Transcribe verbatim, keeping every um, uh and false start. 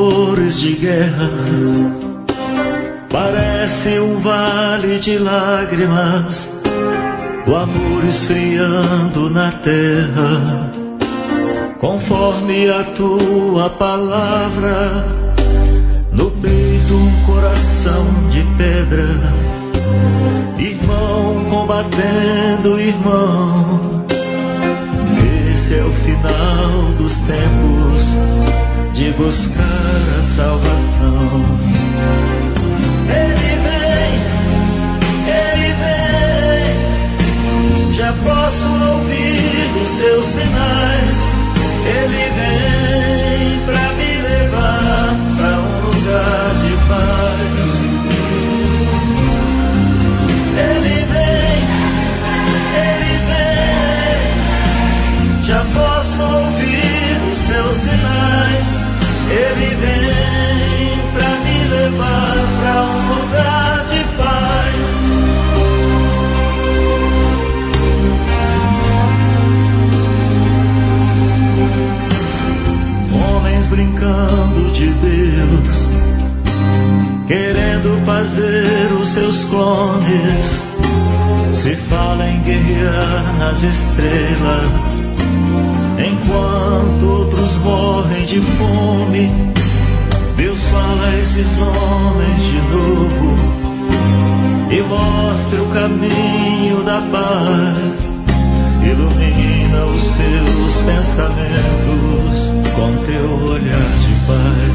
rumores de guerra. Parece um vale de lágrimas, o amor esfriando na terra. Conforme a tua palavra, no peito um coração de pedra. Irmão combatendo irmão, esse é o final dos tempos de buscar a salvação. Ele vem, ele vem, já posso ouvir os seus sinais. Ele vem pra me levar pra um lugar de paz. Ele vem, ele vem, já posso ouvir os seus sinais. Ele vem pra me levar pra um lugar de paz. Homens brincando de Deus, querendo fazer os seus clones. Se fala em guerrear nas estrelas, enquanto outros morrem de fome. Deus fala a esses homens de novo e mostra o caminho da paz. Ilumina os seus pensamentos com teu olhar de paz.